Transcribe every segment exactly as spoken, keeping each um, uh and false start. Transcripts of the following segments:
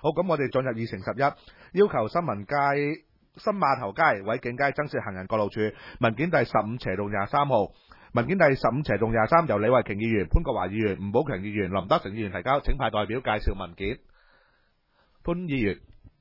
好，咁我哋進入議程十一，要求新聞街新碼頭街、偉景街增設行人過路處。文件第十五斜洞廿三號，文件第十五斜洞廿三由李慧瓊議員、潘國華議員、吳寶強議員、林德成議員提交，請派代表介紹文件。潘議員，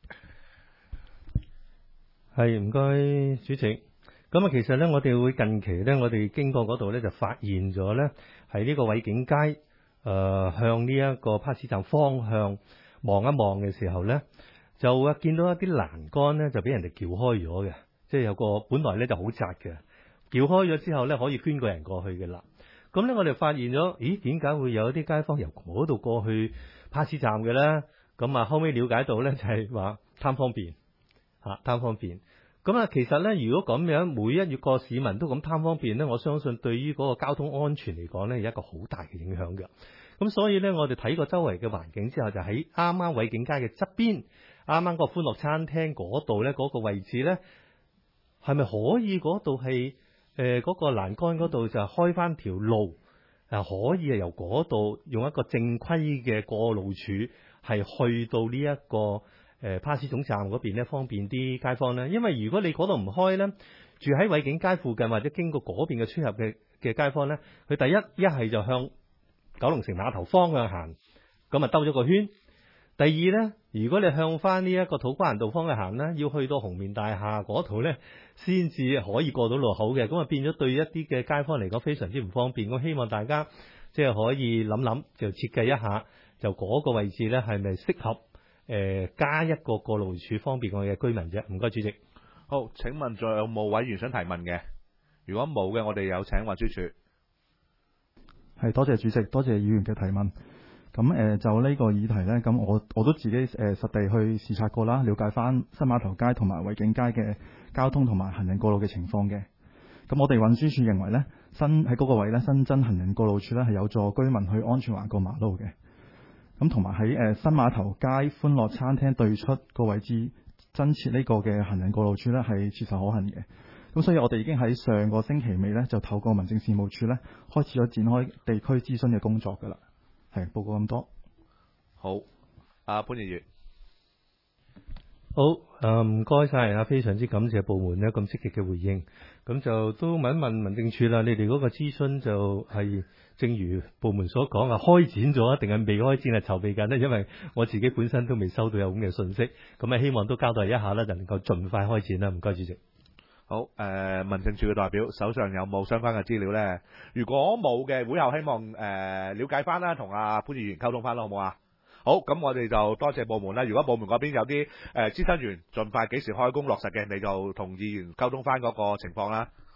係唔該主席。咁啊，其實咧，我哋會近期咧，我哋經過嗰度咧，就發現咗咧，喺呢個偉景街誒、呃、向呢一個巴士站方向望一望嘅時候咧，就啊見到一啲欄杆咧，就俾人哋撬開咗嘅，即係有個本來咧就好窄嘅，撬開咗之後咧，可以捐個人過去嘅啦。咁咧，我哋發現咗，咦，點解會有一啲街坊由嗰度過去巴士站嘅咧？咁啊，後尾了解到咧，就係話貪方便嚇，貪方便。咁啊，其實咧，如果咁樣每一個市民都咁貪方便咧，我相信對於嗰個交通安全嚟講咧，有一個好大嘅影響嘅。咁所以咧，我哋睇過周圍嘅環境之後，就喺啱啱偉景街嘅側邊，啱啱個歡樂餐廳嗰度咧，嗰個位置咧，係咪可以嗰度係誒嗰個欄杆嗰度就開翻條路啊？可以係由嗰度用一個正規嘅過路處係去到呢一個誒巴士總站嗰邊咧，方便啲街坊咧。因為如果你嗰度唔開咧，住喺偉景街附近或者經過嗰邊嘅出入嘅嘅街坊咧，佢第一一係就向九龍城碼頭方向行，咁啊兜咗個圈。第二咧，如果你向翻呢一個土瓜灣道方向行咧，要去到紅棉大廈嗰度咧，先至可以過到路口嘅。咁啊變咗對一啲嘅街坊嚟講非常之唔方便。我希望大家即係可以諗諗，就設計一下，就嗰個位置咧係咪適合？誒、呃，加一個過路處方便我嘅居民啫。唔該，主席。 好，請問仲有冇委員想提問嘅？如果冇嘅，我哋有請運輸署。 係，多謝主席，多謝議員嘅提問。咁誒、呃，就呢個議題呢，咁我我都自己誒、呃、實地去視察過啦，了解翻新碼頭街同埋偉景街嘅交通同埋行人過路嘅情況嘅。咁我哋運輸署認為呢，新喺嗰個位呢，新增行人過路處呢，係有助居民去安全橫過馬路嘅。咁同埋喺誒新碼頭街歡樂餐廳對出個位置增設呢個嘅行人過路處呢，係切實可行嘅。咁所以我哋已經喺上個星期尾呢，就透過民政事務處呢，開始咗展開地區諮詢嘅工作㗎啦。係，報告咁多。 好，阿潘議員。 好，誒唔該晒啊，非常之感謝部門呢咁積極嘅回應。咁就都問一問民政處啦，你哋嗰個諮詢就係正如部門所講啊，開展咗定係未開展啊，籌備緊呢？因為我自己本身都未收到有咁嘅信息，咁啊希望都交代一下啦，就能夠盡快開展啦。唔該，主席。 好，誒、呃、民政處嘅代表手上有冇相關嘅資料呢？如果冇嘅，會後希望誒、呃、了解翻啦，同阿潘議員溝通翻啦，好唔好啊？好，咁我哋就多謝部門啦。如果部門嗰邊有啲誒諮詢員盡快幾時開工落實嘅，你就同議員溝通翻嗰個情況啦。